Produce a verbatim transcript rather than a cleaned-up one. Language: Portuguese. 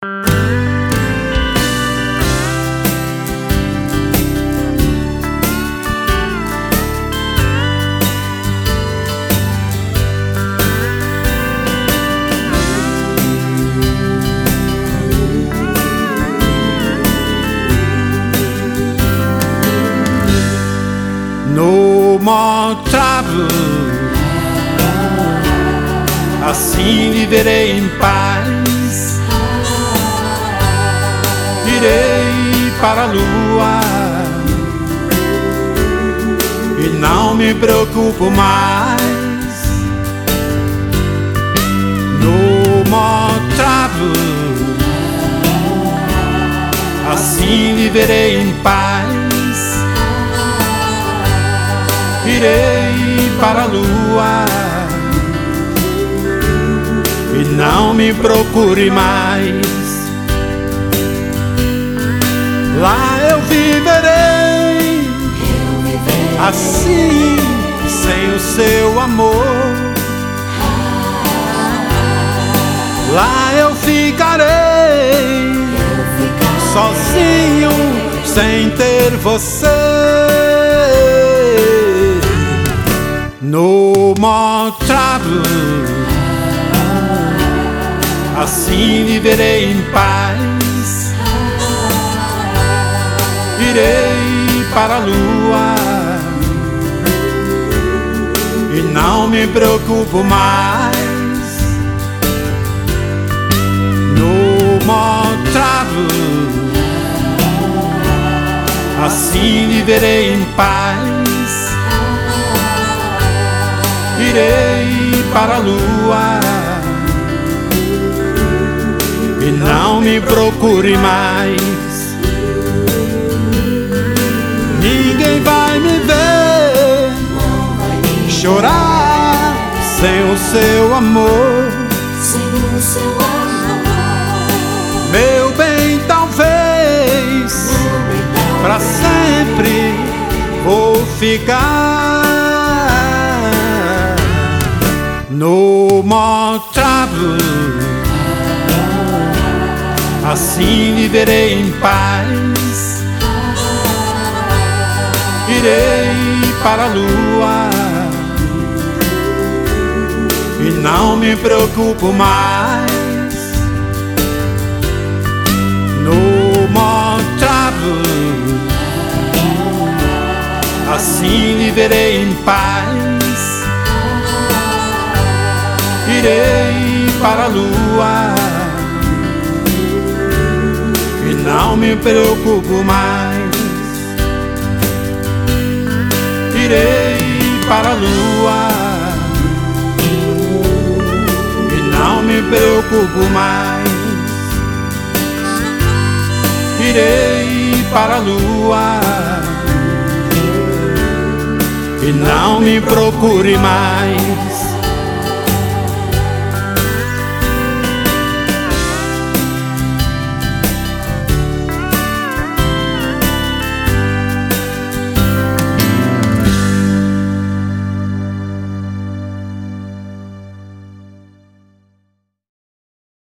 No more trouble, assim viverei em paz. Irei para a lua e não me preocupo mais. No more trouble, assim viverei em paz. Irei para a lua e não me procure mais. Lá eu viverei, assim, sem o seu amor. Lá eu ficarei, sozinho, sem ter você. No more trouble, assim viverei em paz. Irei para a lua e não me preocupo mais. No more trouble, assim viverei em paz. Irei para a lua e não me procure mais. Ninguém vai me ver chorar sem o seu amor. Meu bem, talvez pra sempre vou ficar. No more trouble, assim viverei em paz. Irei para a lua e não me preocupo mais. No more trouble, assim viverei em paz. Irei para a lua e não me preocupo mais. Irei para a lua e não me preocupo mais. Irei para a lua e não me procure mais.